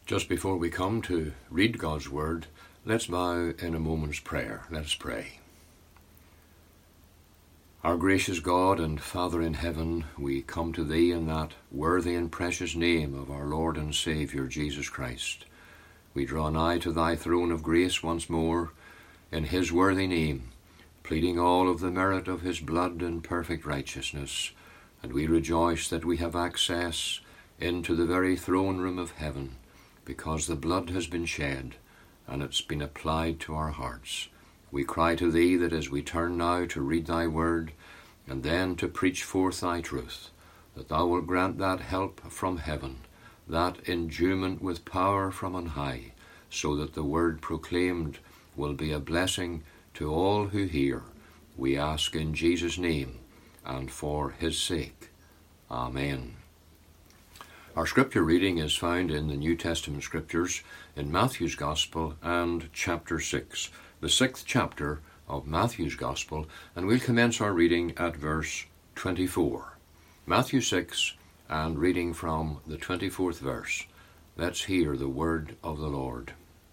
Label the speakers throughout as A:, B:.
A: Just before we come to read God's Word, let's bow in a moment's prayer. Let us pray. Our gracious God and Father in heaven, we come to Thee in that worthy and precious name of our Lord and Saviour, Jesus Christ. We draw nigh to Thy throne of grace once more in His worthy name, pleading all of the merit of His blood and perfect righteousness, and we rejoice that we have access into the very throne room of heaven, because the blood has been shed and it's been applied to our hearts. We cry to Thee that as we turn now to read Thy word and then to preach forth Thy truth, that Thou wilt grant that help from heaven, that endowment with power from on high, so that the word proclaimed will be a blessing to all who hear. We ask in Jesus' name and for His sake. Amen. Our scripture reading is found in the New Testament scriptures in Matthew's Gospel and chapter 6, the 6th chapter of Matthew's Gospel, and we'll commence our reading at verse 24. Matthew 6, and reading from the 24th verse. Let's hear the word of the Lord.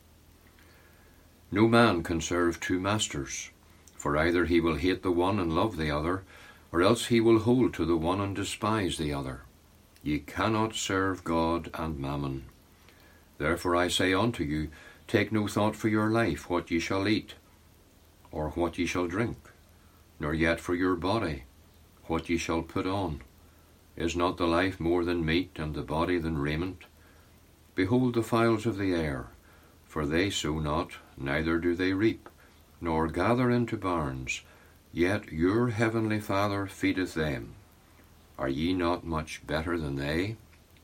A: No man can serve two masters, for either he will hate the one and love the other, or else he will hold to the one and despise the other. Ye cannot serve God and mammon. Therefore I say unto you, take no thought for your life, what ye shall eat, or what ye shall drink, nor yet for your body, what ye shall put on. Is not the life more than meat, and the body than raiment? Behold the fowls of the air, for they sow not, neither do they reap, nor gather into barns, yet your heavenly Father feedeth them. Are ye not much better than they?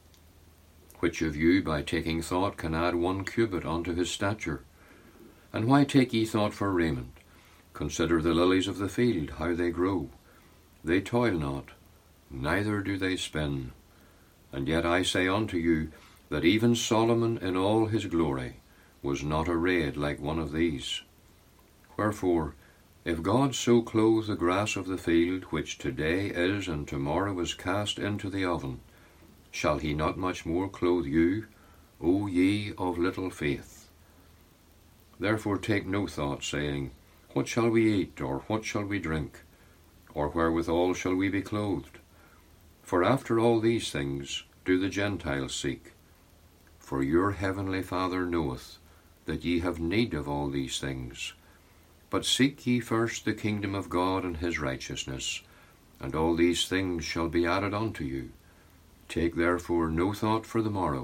A: Which of you by taking thought can add 1 cubit unto his stature? And why take ye thought for raiment? Consider the lilies of the field, how they grow. They toil not, neither do they spin. And yet I say unto you, that even Solomon in all his glory was not arrayed like one of these. Wherefore, if God so clothe the grass of the field, which today is and tomorrow is cast into the oven, shall he not much more clothe you, O ye of little faith? Therefore take no thought, saying, what shall we eat, or what shall we drink, or wherewithal shall we be clothed? For after all these things do the Gentiles seek. For your heavenly Father knoweth that ye have need of all these things. But seek ye first the kingdom of God and His righteousness, and all these things shall be added unto you. Take therefore no thought for the morrow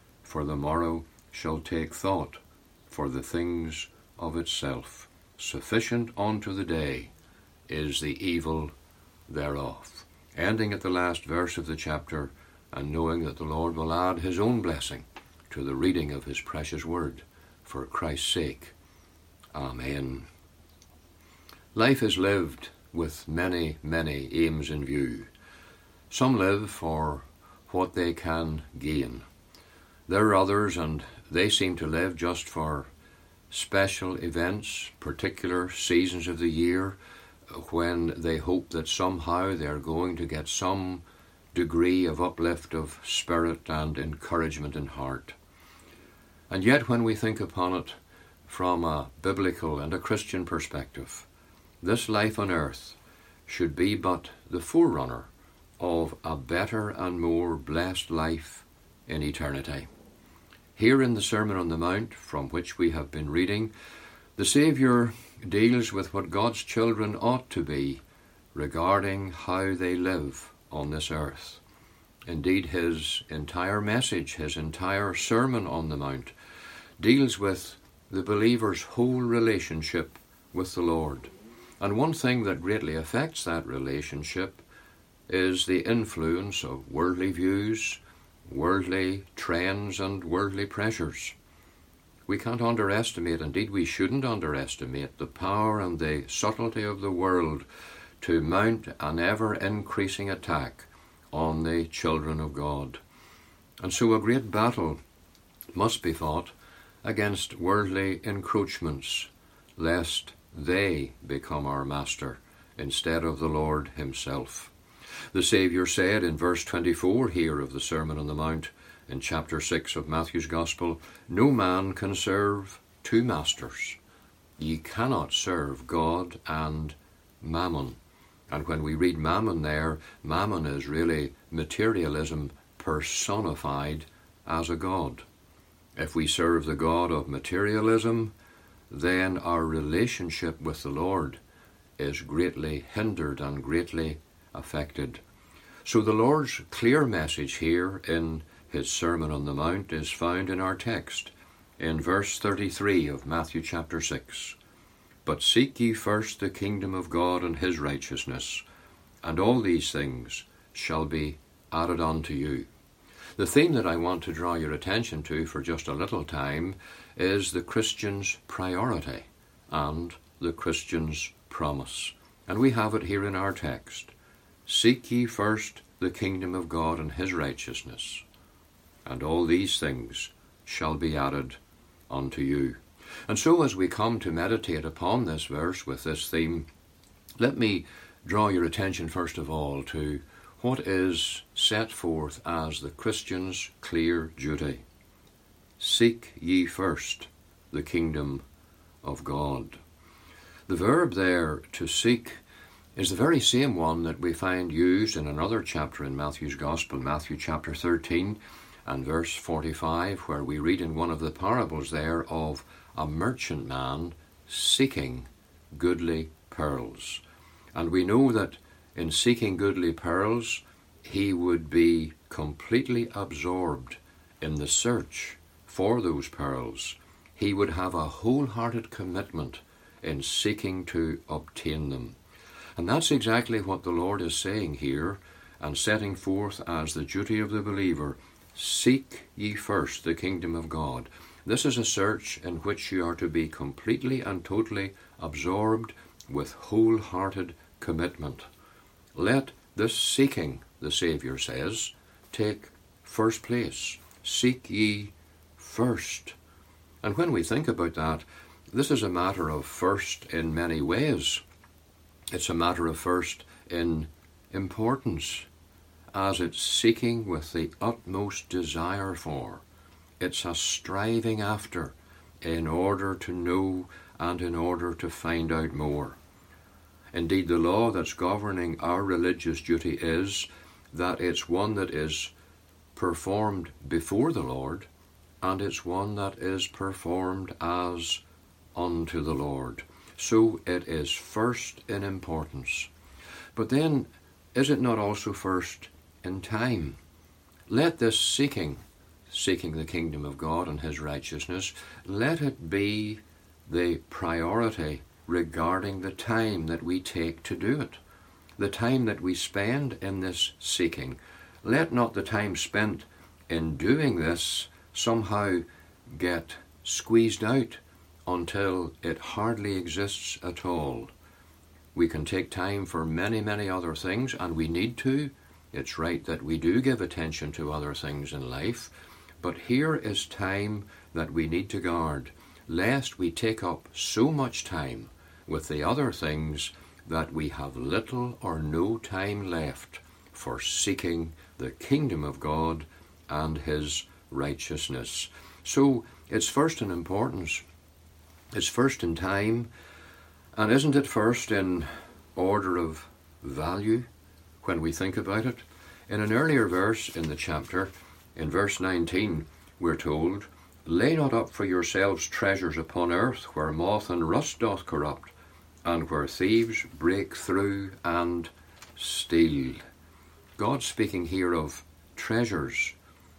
A: shall take thought for the things of itself. Sufficient unto the day is the evil thereof. Ending at the last verse of the chapter, and knowing that the Lord will add His own blessing to the reading of His precious word, for Christ's sake. Amen. Life is lived with many, many aims in view. Some live for what they can gain. There are others, and they seem to live just for special events, particular seasons of the year, when they hope that somehow they are going to get some degree of uplift of spirit and encouragement in heart. And yet when we think upon it from a biblical and a Christian perspective, this life on earth should be but the forerunner of a better and more blessed life in eternity. Here in the Sermon on the Mount, from which we have been reading, the Saviour deals with what God's children ought to be regarding how they live on this earth. Indeed, His entire message, His entire Sermon on the Mount, deals with the believer's whole relationship with the Lord. And one thing that greatly affects that relationship is the influence of worldly views, worldly trends, and worldly pressures. We can't underestimate, indeed we shouldn't underestimate, the power and the subtlety of the world to mount an ever-increasing attack on the children of God. And so a great battle must be fought against worldly encroachments, lest they become our master instead of the Lord Himself. The Saviour said in verse 24 here of the Sermon on the Mount, in chapter 6 of Matthew's Gospel, no man can serve two masters. Ye cannot serve God and mammon. And when we read mammon there, mammon is really materialism personified as a god. If we serve the god of materialism, then our relationship with the Lord is greatly hindered and greatly affected. So the Lord's clear message here in his Sermon on the Mount is found in our text, in verse 33 of Matthew chapter 6. But seek ye first the kingdom of God and his righteousness, and all these things shall be added unto you. The theme that I want to draw your attention to for just a little time is the Christian's priority and the Christian's promise. And we have it here in our text. Seek ye first the kingdom of God and his righteousness, and all these things shall be added unto you. And so as we come to meditate upon this verse with this theme, let me draw your attention first of all to what is set forth as the Christian's clear duty. Seek ye first the kingdom of God. The verb there, to seek, is the very same one that we find used in another chapter in Matthew's Gospel, Matthew chapter 13 and verse 45, where we read in one of the parables there of a merchant man seeking goodly pearls. And we know that in seeking goodly pearls, he would be completely absorbed in the search for those pearls. He would have a wholehearted commitment in seeking to obtain them. And that's exactly what the Lord is saying here and setting forth as the duty of the believer. Seek ye first the kingdom of God. This is a search in which you are to be completely and totally absorbed with wholehearted commitment. Let this seeking, the Saviour says, take first place. Seek ye first. And when we think about that, this is a matter of first in many ways. It's a matter of first in importance, as it's seeking with the utmost desire for. It's a striving after in order to know and in order to find out more. Indeed, the law that's governing our religious duty is that it's one that is performed before the Lord, and it's one that is performed as unto the Lord. So it is first in importance. But then, is it not also first in time? Let this seeking the kingdom of God and his righteousness, let it be the priority regarding the time that we take to do it, the time that we spend in this seeking. Let not the time spent in doing this somehow get squeezed out until it hardly exists at all. We can take time for many, many other things, and we need to. It's right that we do give attention to other things in life, but here is time that we need to guard, lest we take up so much time with the other things that we have little or no time left for seeking the kingdom of God and his righteousness. So it's first in importance, it's first in time, and isn't it first in order of value when we think about it? In an earlier verse in the chapter, in verse 19, we're told, Lay not up for yourselves treasures upon earth, where moth and rust doth corrupt, and where thieves break through and steal. God's speaking here of treasures.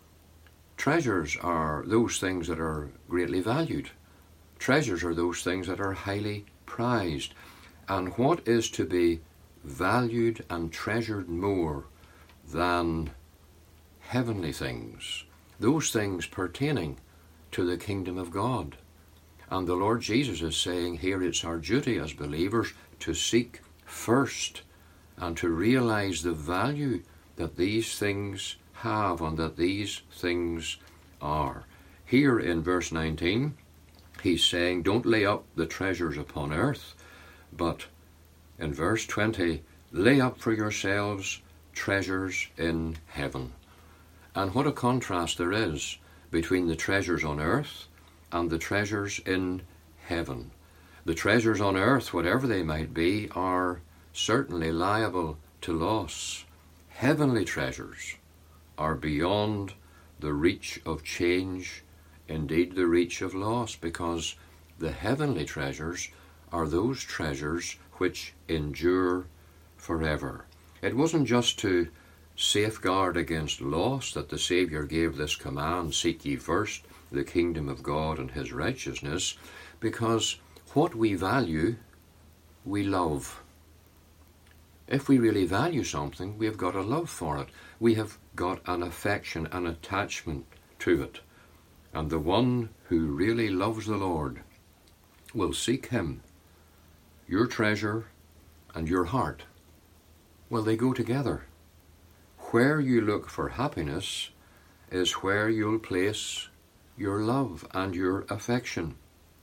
A: Treasures are those things that are greatly valued. Treasures are those things that are highly prized. And what is to be valued and treasured more than heavenly things? Those things pertaining to the kingdom of God. And the Lord Jesus is saying here it's our duty as believers to seek first and to realize the value that these things have and that these things are. Here in verse 19, he's saying, don't lay up the treasures upon earth, but in verse 20, lay up for yourselves treasures in heaven. And what a contrast there is between the treasures on earth and the treasures in heaven. The treasures on earth, whatever they might be, are certainly liable to loss. Heavenly treasures are beyond the reach of change, indeed the reach of loss, because the heavenly treasures are those treasures which endure forever. It wasn't just to safeguard against loss that the Saviour gave this command, seek ye first the kingdom of God and his righteousness, because what we value, we love. If we really value something, we have got a love for it. We have got an affection, an attachment to it. And the one who really loves the Lord will seek him. Your treasure and your heart, well, they go together. Where you look for happiness is where you'll place your love and your affection.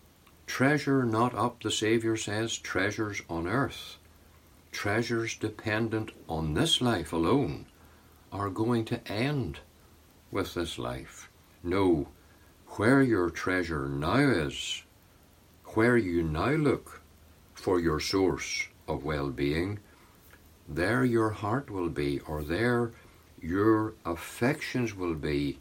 A: Treasure not up, the Saviour says, treasures on earth. Treasures dependent on this life alone are going to end with this life. No, where your treasure now is, where you now look for your source of well-being, there your heart will be, or there your affections will be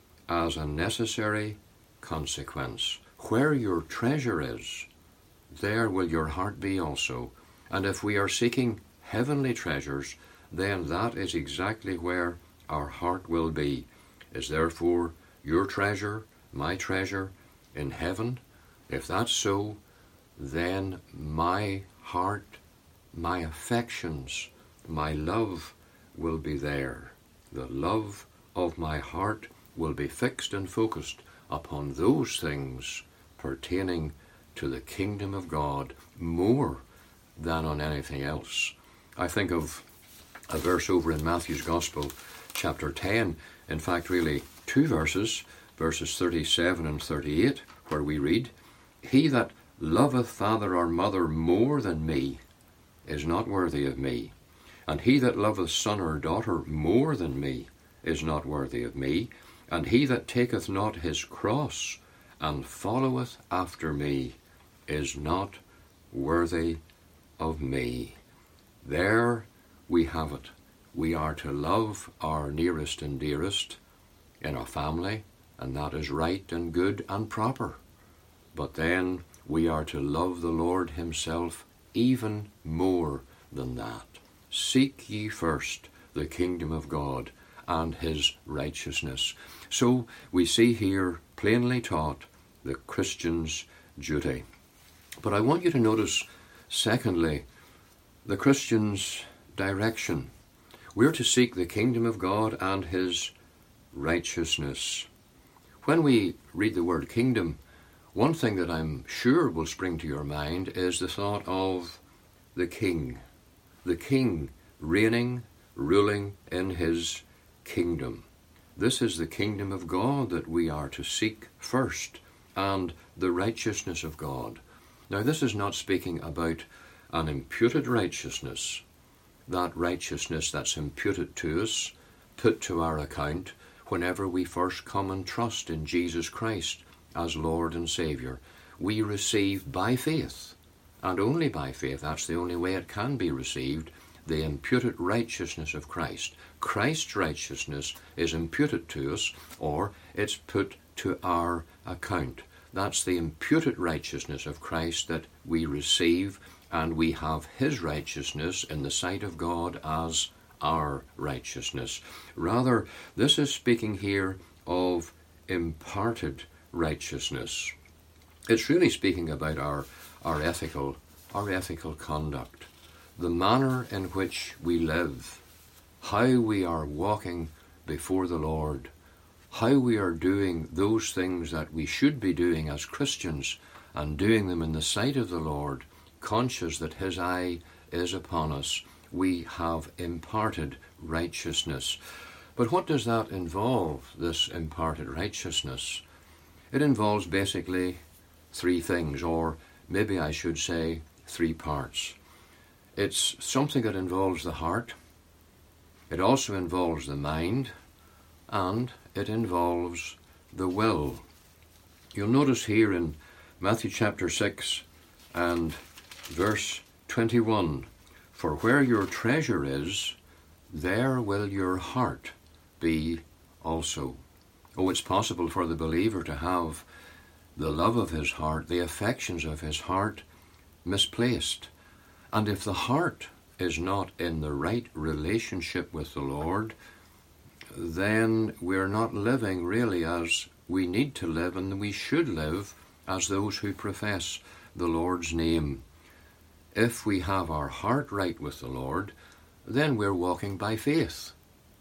A: as a necessary consequence. Where your treasure is, there will your heart be also. And if we are seeking heavenly treasures, then that is exactly where our heart will be. Is therefore your treasure, my treasure in heaven? If that's so, then my heart, my affections, my love will be there. The love of my heart will be fixed and focused upon those things pertaining to the kingdom of God more than on anything else. I think of a verse over in Matthew's Gospel, chapter 10, in fact really two verses, verses 37 and 38, where we read, He that loveth father or mother more than me is not worthy of me, and he that loveth son or daughter more than me is not worthy of me, and he that taketh not his cross and followeth after me is not worthy of me. There we have it. We are to love our nearest and dearest in a family, and that is right and good and proper. But then we are to love the Lord himself even more than that. Seek ye first the kingdom of God and his righteousness. So we see here plainly taught the Christian's duty. But I want you to notice, secondly, the Christian's direction. We're to seek the kingdom of God and his righteousness. When we read the word kingdom, one thing that I'm sure will spring to your mind is the thought of the king reigning, ruling in his kingdom. This is the kingdom of God that we are to seek first, and the righteousness of God. Now, this is not speaking about an imputed righteousness, that righteousness that's imputed to us, put to our account whenever we first come and trust in Jesus Christ as Lord and Saviour. We receive by faith, and only by faith, that's the only way it can be received, the imputed righteousness of Christ. Christ's righteousness is imputed to us, or it's put to our account. That's the imputed righteousness of Christ that we receive, and we have his righteousness in the sight of God as our righteousness. Rather, this is speaking here of imparted righteousness. It's really speaking about our ethical conduct, the manner in which we live, how we are walking before the Lord, how we are doing those things that we should be doing as Christians, and doing them in the sight of the Lord, conscious that his eye is upon us. We have imparted righteousness. But what does that involve, this imparted righteousness? It involves basically three things, or maybe I should say 3 parts. It's something that involves the heart. It also involves the mind, and it involves the will. You'll notice here in Matthew chapter 6 and verse 21, "For where your treasure is, there will your heart be also." Oh, it's possible for the believer to have the love of his heart, the affections of his heart misplaced. And if the heart is not in the right relationship with the Lord, then we're not living really as we need to live and we should live as those who profess the Lord's name. If we have our heart right with the Lord, then we're walking by faith.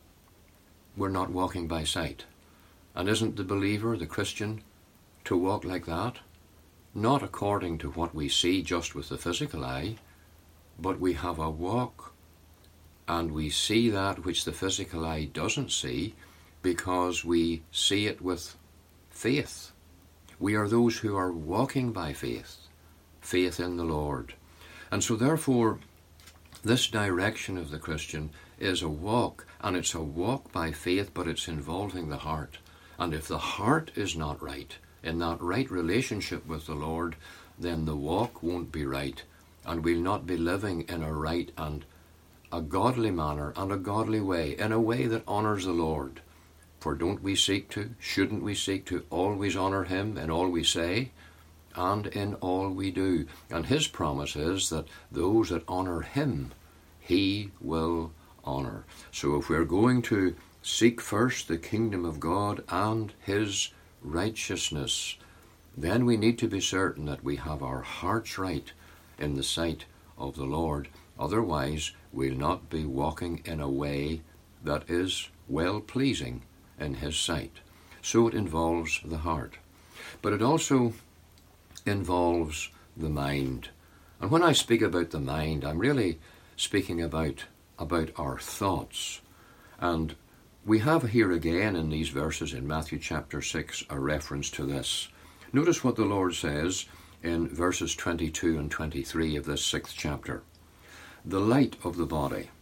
A: We're not walking by sight. And isn't the believer, the Christian, to walk like that? Not according to what we see just with the physical eye, but we have a walk and we see that which the physical eye doesn't see because we see it with faith. We are those who are walking by faith, faith in the Lord. And so therefore, this direction of the Christian is a walk, and it's a walk by faith, but it's involving the heart. And if the heart is not right, in that right relationship with the Lord, then the walk won't be right, and we'll not be living in a right and a godly manner and a godly way, in a way that honours the Lord. For shouldn't we seek to always honour him in all we say and in all we do? And his promise is that those that honour him, he will honour. So if we're going to seek first the kingdom of God and his righteousness, then we need to be certain that we have our hearts right in the sight of the Lord. Otherwise, we'll not be walking in a way that is well-pleasing in his sight. So it involves the heart. But it also involves the mind. And when I speak about the mind, I'm really speaking about our thoughts. And we have here again in these verses in Matthew chapter 6 a reference to this. Notice what the Lord says in verses 22 and 23 of this 6th chapter. The light of the body.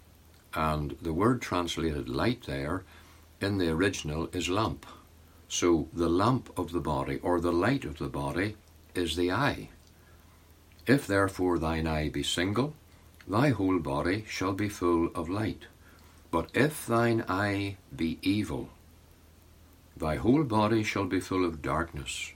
A: And the word translated light there in the original is lamp. So the lamp of the body, or the light of the body, is the eye. If therefore thine eye be single, thy whole body shall be full of light. But if thine eye be evil, thy whole body shall be full of darkness.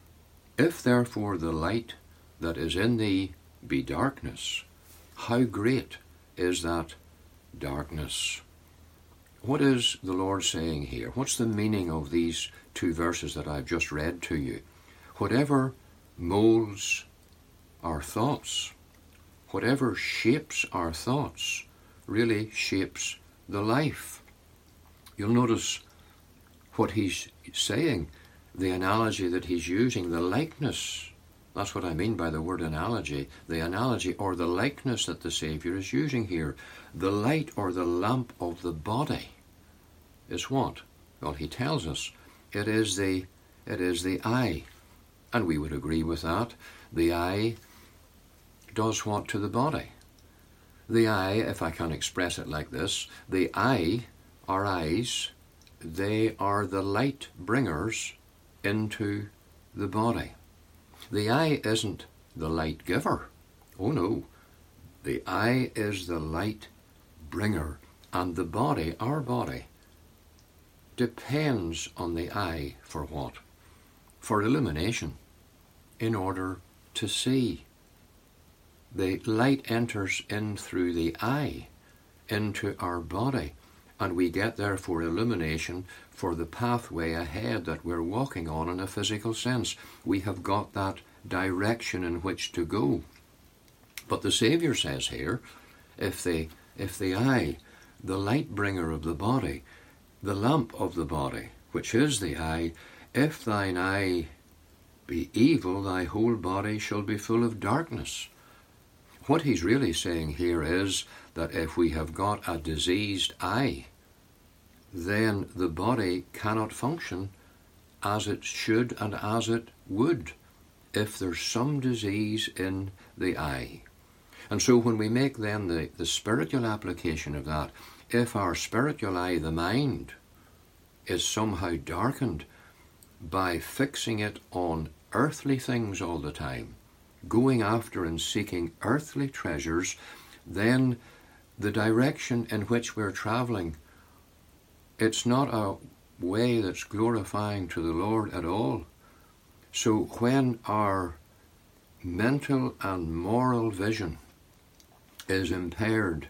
A: If therefore the light that is in thee be darkness, how great is that darkness? What is the Lord saying here? What's the meaning of these two verses that I've just read to you? Whatever molds our thoughts, whatever shapes our thoughts, really shapes the life. You'll notice what he's saying, the analogy that he's using, the likeness. That's what I mean by the word analogy. The analogy or the likeness that the Saviour is using here. The light or the lamp of the body is what? Well, he tells us it is the eye. And we would agree with that. The eye does what to the body? The eye, if I can express it like this, the eye, our eyes, they are the light bringers into the body. The eye isn't the light giver. Oh no. The eye is the light bringer. And the body, our body, depends on the eye for what? For illumination, in order to see. The light enters in through the eye into our body, and we get therefore illumination for the pathway ahead that we're walking on in a physical sense. We have got that direction in which to go. But the Saviour says here, if the eye, the light bringer of the body, the lamp of the body, which is the eye, if thine eye be evil, thy whole body shall be full of darkness. What he's really saying here is that if we have got a diseased eye, then the body cannot function as it should and as it would if there's some disease in the eye. And so when we make then the spiritual application of that, if our spiritual eye, the mind, is somehow darkened by fixing it on earthly things all the time, going after and seeking earthly treasures, then the direction in which we're travelling, it's not a way that's glorifying to the Lord at all. So when our mental and moral vision is impaired,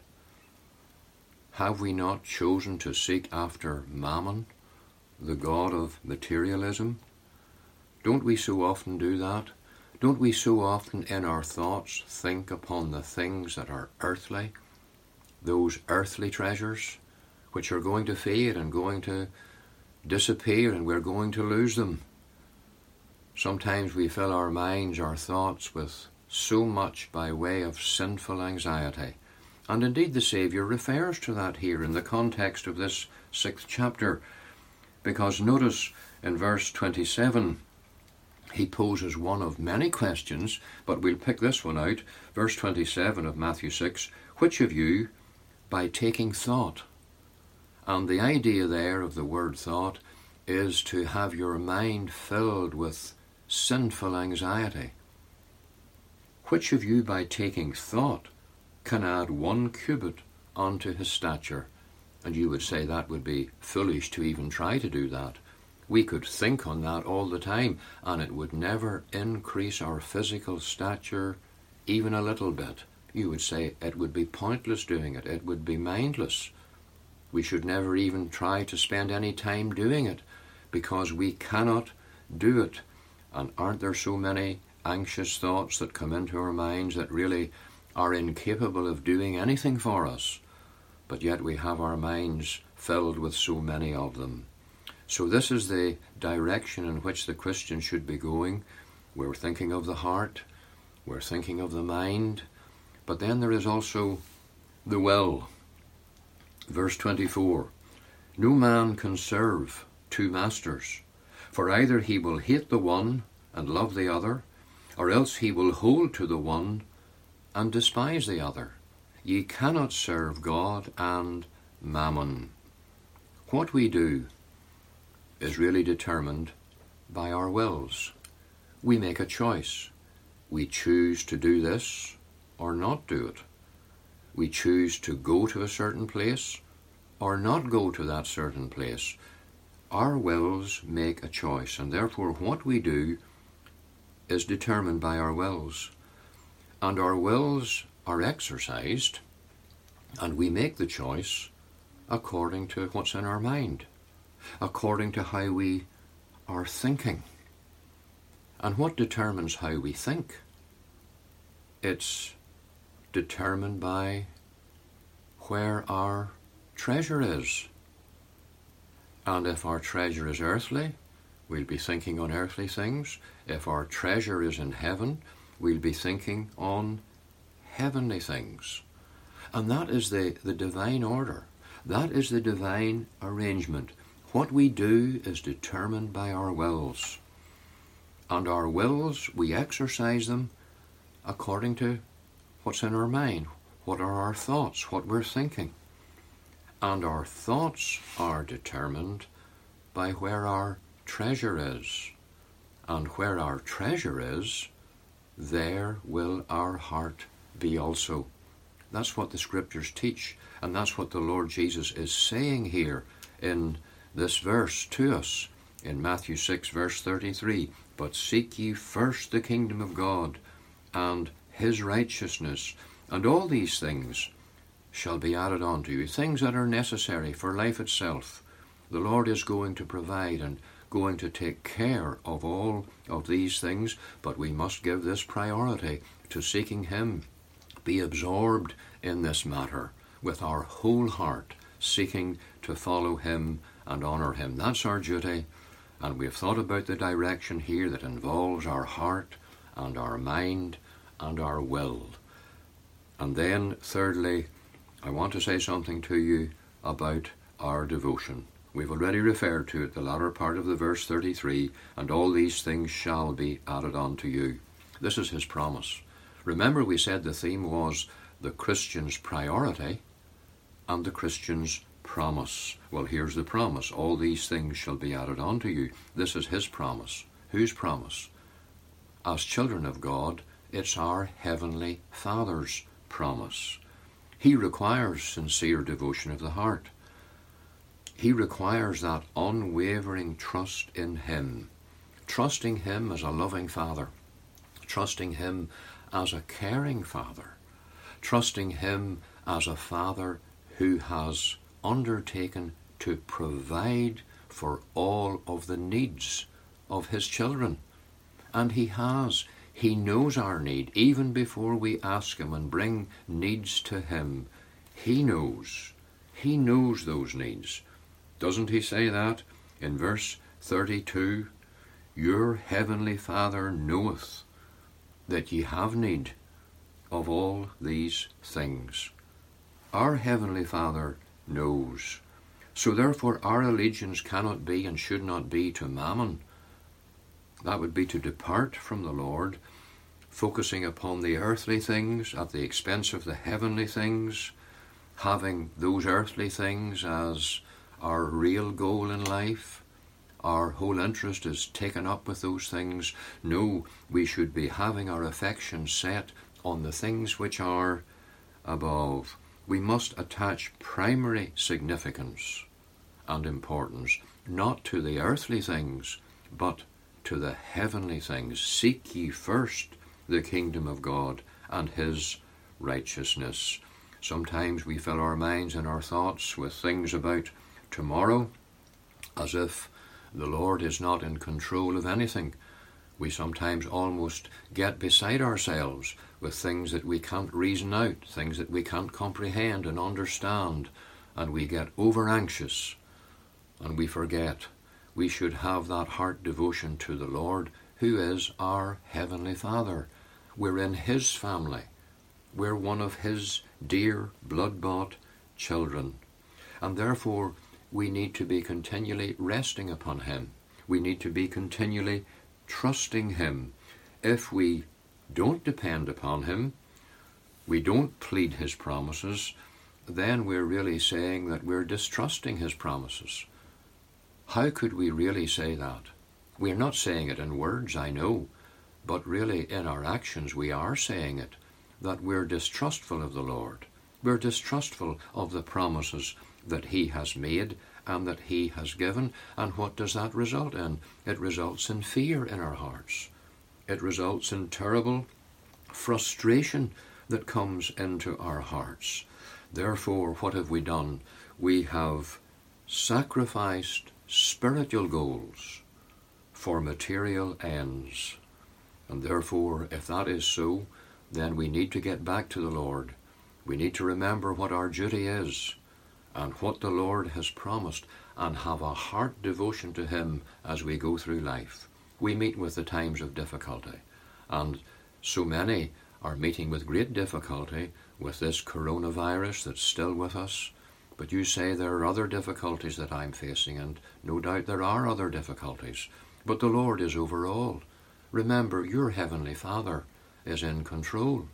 A: have we not chosen to seek after Mammon, the god of materialism? Don't we so often do that? Don't we so often in our thoughts think upon the things that are earthly, those earthly treasures, which are going to fade and going to disappear, and we're going to lose them? Sometimes we fill our minds, our thoughts, with so much by way of sinful anxiety. And indeed the Saviour refers to that here in the context of this 6th chapter, because notice in verse 27, he poses one of many questions, but we'll pick this one out. Verse 27 of Matthew 6, which of you, by taking thought, and the idea there of the word thought is to have your mind filled with sinful anxiety. Which of you, by taking thought, can add 1 cubit onto his stature? And you would say that would be foolish to even try to do that. We could think on that all the time, and it would never increase our physical stature even a little bit. You would say it would be pointless doing it. It would be mindless. We should never even try to spend any time doing it, because we cannot do it. And aren't there so many anxious thoughts that come into our minds that really are incapable of doing anything for us? But yet we have our minds filled with so many of them. So this is the direction in which the Christian should be going. We're thinking of the heart, we're thinking of the mind, but then there is also the will. Verse 24, no man can serve 2 masters, for either he will hate the one and love the other, or else he will hold to the one and despise the other. Ye cannot serve God and Mammon. What we do is really determined by our wills. We make a choice. We choose to do this or not do it. We choose to go to a certain place or not go to that certain place. Our wills make a choice, and therefore what we do is determined by our wills. And our wills are exercised, and we make the choice according to what's in our mind, according to how we are thinking. And what determines how we think? It's determined by where our treasure is. And if our treasure is earthly, we'll be thinking on earthly things. If our treasure is in heaven, we'll be thinking on heavenly things. And that is the divine order. That is the divine arrangement. What we do is determined by our wills. And our wills, we exercise them according to what's in our mind. What are our thoughts? What we're thinking. And our thoughts are determined by where our treasure is. And where our treasure is, there will our heart be also. That's what the Scriptures teach, and that's what the Lord Jesus is saying here in this verse to us in Matthew 6 verse 33. But seek ye first the kingdom of God and his righteousness, and all these things shall be added unto you. Things that are necessary for life itself. The Lord is going to provide and going to take care of all of these things, but we must give this priority to seeking him. Be absorbed in this matter with our whole heart, seeking to follow him and honour him. That's our duty, and we've thought about the direction here that involves our heart and our mind and our will. And then thirdly, I want to say something to you about our devotion. We've already referred to it, the latter part of the verse 33, and all these things shall be added unto you. This is his promise. Remember, we said the theme was the Christian's priority and the Christian's promise. Well, here's the promise. All these things shall be added unto you. This is his promise. Whose promise? As children of God, it's our Heavenly Father's promise. He requires sincere devotion of the heart. He requires that unwavering trust in him, trusting him as a loving Father, trusting him as a caring Father, trusting him as a Father who has undertaken to provide for all of the needs of his children. And he has. He knows our need. Even before we ask him and bring needs to him, he knows. He knows those needs. Doesn't he say that in verse 32? Your heavenly Father knoweth that ye have need of all these things. Our Heavenly Father knows. So therefore our allegiance cannot be and should not be to mammon. That would be to depart from the Lord, focusing upon the earthly things at the expense of the heavenly things, having those earthly things as our real goal in life. Our whole interest is taken up with those things. No, we should be having our affection set on the things which are above. We must attach primary significance and importance not to the earthly things, but to the heavenly things. Seek ye first the kingdom of God and his righteousness. Sometimes we fill our minds and our thoughts with things about tomorrow, as if the Lord is not in control of anything. We sometimes almost get beside ourselves with things that we can't reason out, things that we can't comprehend and understand, and we get over anxious, and we forget we should have that heart devotion to the Lord, who is our Heavenly Father. We're in his family. We're one of his dear blood-bought children, and therefore we need to be continually resting upon him. We need to be continually trusting him. If we don't depend upon him, we don't plead his promises, then we're really saying that we're distrusting his promises. How could we really say that? We're not saying it in words, I know, but really in our actions we are saying it, that we're distrustful of the Lord. We're distrustful of the promises that he has made and that he has given. And what does that result in? It results in fear in our hearts. It results in terrible frustration that comes into our hearts. Therefore, what have we done? We have sacrificed spiritual goals for material ends. And therefore, if that is so, then we need to get back to the Lord. We need to remember what our duty is and what the Lord has promised, and have a heart devotion to him as we go through life. We meet with the times of difficulty, and so many are meeting with great difficulty with this coronavirus that's still with us. But you say there are other difficulties that I'm facing, and no doubt there are other difficulties, but the Lord is over all. Remember, your Heavenly Father is in control.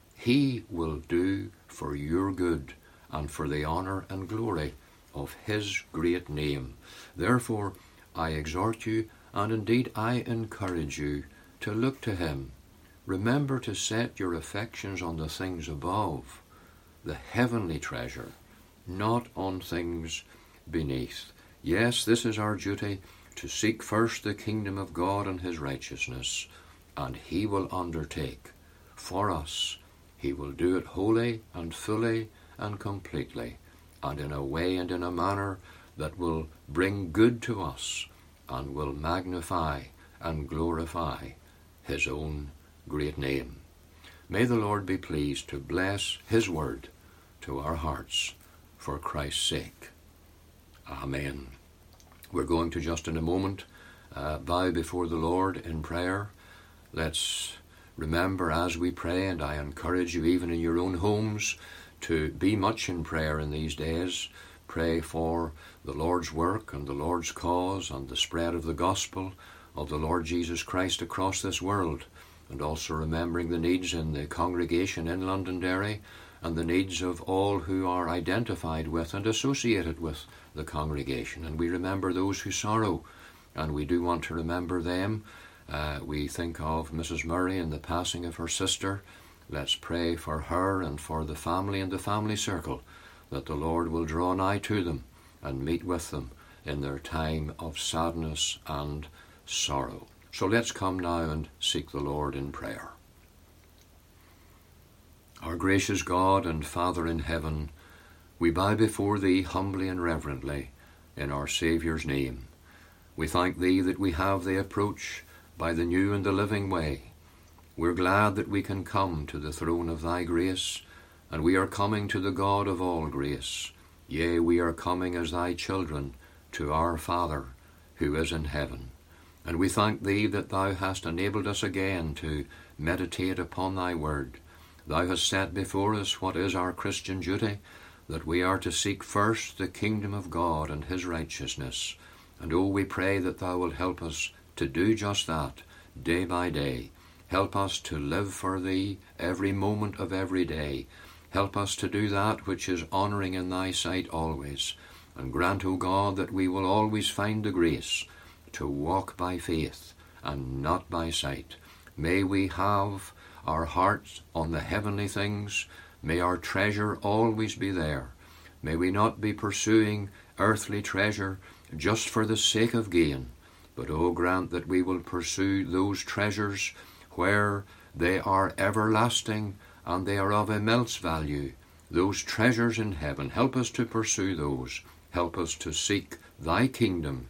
A: He will do for your good and for the honour and glory of his great name. Therefore, I exhort you, and indeed I encourage you, to look to him. Remember to set your affections on the things above, the heavenly treasure, not on things beneath. Yes, this is our duty, to seek first the kingdom of God and his righteousness, and he will undertake for us. He will do it wholly and fully and completely, and in a way and in a manner that will bring good to us and will magnify and glorify his own great name. May the Lord be pleased to bless his word to our hearts for Christ's sake. Amen. We're going to just in a moment bow before the Lord in prayer. Let's remember as we pray, and I encourage you even in your own homes to be much in prayer in these days. Pray for the Lord's work and the Lord's cause and the spread of the gospel of the Lord Jesus Christ across this world, and also remembering the needs in the congregation in Londonderry and the needs of all who are identified with and associated with the congregation. And we remember those who sorrow, and we do want to remember them. We think of Mrs. Murray and the passing of her sister. Let's pray for her and for the family and the family circle, that the Lord will draw nigh to them and meet with them in their time of sadness and sorrow. So let's come now and seek the Lord in prayer. Our gracious God and Father in heaven, we bow before Thee humbly and reverently in our Saviour's name. We thank Thee that we have the approach by the new and the living way. We're glad that we can come to the throne of Thy grace, and we are coming to the God of all grace. Yea, we are coming as Thy children to our Father who is in heaven. And we thank Thee that Thou hast enabled us again to meditate upon Thy word. Thou hast set before us what is our Christian duty, that we are to seek first the kingdom of God and His righteousness. And oh, we pray that Thou wilt help us to do just that, day by day. Help us to live for Thee every moment of every day. Help us to do that which is honouring in Thy sight always. And grant, O God, that we will always find the grace to walk by faith and not by sight. May we have our hearts on the heavenly things. May our treasure always be there. May we not be pursuing earthly treasure just for the sake of gain, but oh, grant that we will pursue those treasures where they are everlasting and they are of immense value. Those treasures in heaven, help us to pursue those. Help us to seek Thy kingdom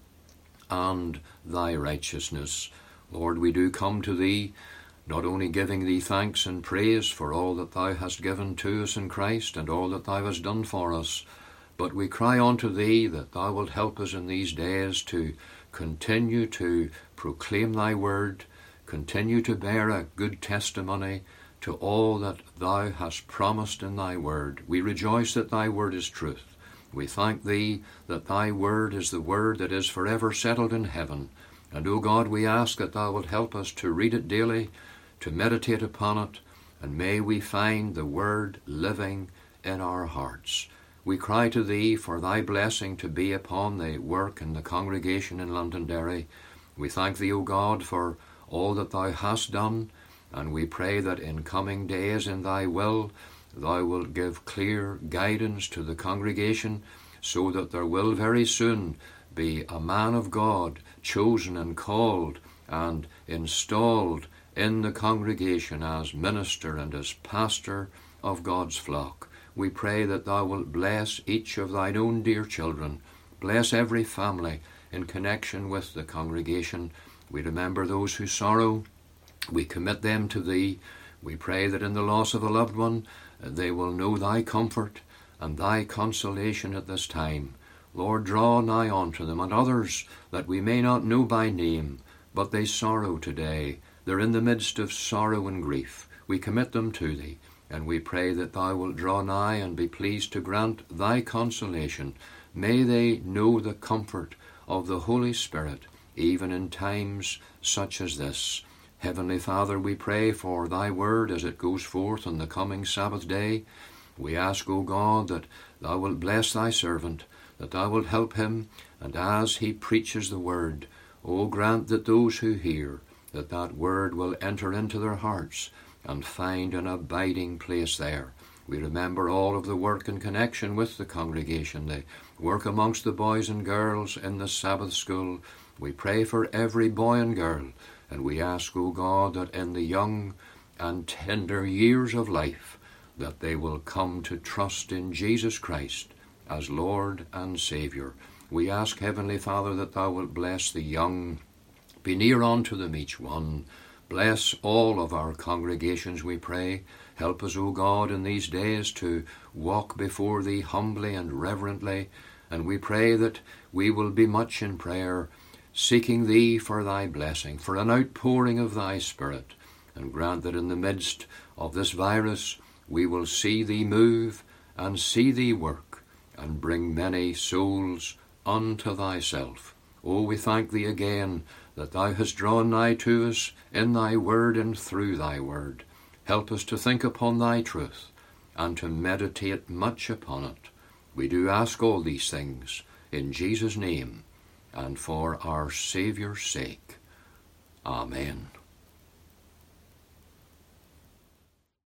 A: and Thy righteousness. Lord, we do come to Thee, not only giving Thee thanks and praise for all that Thou hast given to us in Christ and all that Thou hast done for us, but we cry unto Thee that Thou wilt help us in these days to continue to proclaim Thy word, continue to bear a good testimony to all that Thou hast promised in Thy word. We rejoice that Thy word is truth. We thank Thee that Thy word is the word that is forever settled in heaven. And, O God, we ask that Thou wilt help us to read it daily, to meditate upon it, and may we find the word living in our hearts. We cry to Thee for Thy blessing to be upon the work in the congregation in Londonderry. We thank Thee, O God, for all that Thou hast done, and we pray that in coming days in Thy will, Thou wilt give clear guidance to the congregation, so that there will very soon be a man of God chosen and called and installed in the congregation as minister and as pastor of God's flock. We pray that Thou wilt bless each of Thine own dear children. Bless every family in connection with the congregation. We remember those who sorrow. We commit them to Thee. We pray that in the loss of a loved one, they will know Thy comfort and Thy consolation at this time. Lord, draw nigh unto them, and others that we may not know by name, but they sorrow today. They're in the midst of sorrow and grief. We commit them to Thee, and we pray that Thou wilt draw nigh and be pleased to grant Thy consolation. May they know the comfort of the Holy Spirit, even in times such as this. Heavenly Father, we pray for Thy word as it goes forth on the coming Sabbath day. We ask, O God, that Thou wilt bless Thy servant, that Thou wilt help him, and as he preaches the word, O grant that those who hear, that word will enter into their hearts and find an abiding place there. We remember all of the work in connection with the congregation, the work amongst the boys and girls in the Sabbath school. We pray for every boy and girl, and we ask, O God, that in the young and tender years of life, that they will come to trust in Jesus Christ as Lord and Saviour. We ask, Heavenly Father, that Thou wilt bless the young. Be near unto them each one. Bless all of our congregations, we pray. Help us, O God, in these days to walk before Thee humbly and reverently. And we pray that we will be much in prayer, seeking Thee for Thy blessing, for an outpouring of Thy Spirit. And grant that in the midst of this virus we will see Thee move and see Thee work and bring many souls unto Thyself. Oh, we thank Thee again that Thou hast drawn nigh to us in Thy word and through Thy word. Help us to think upon Thy truth. and to meditate much upon it. We do ask all these things in Jesus' name and for our Saviour's sake. Amen.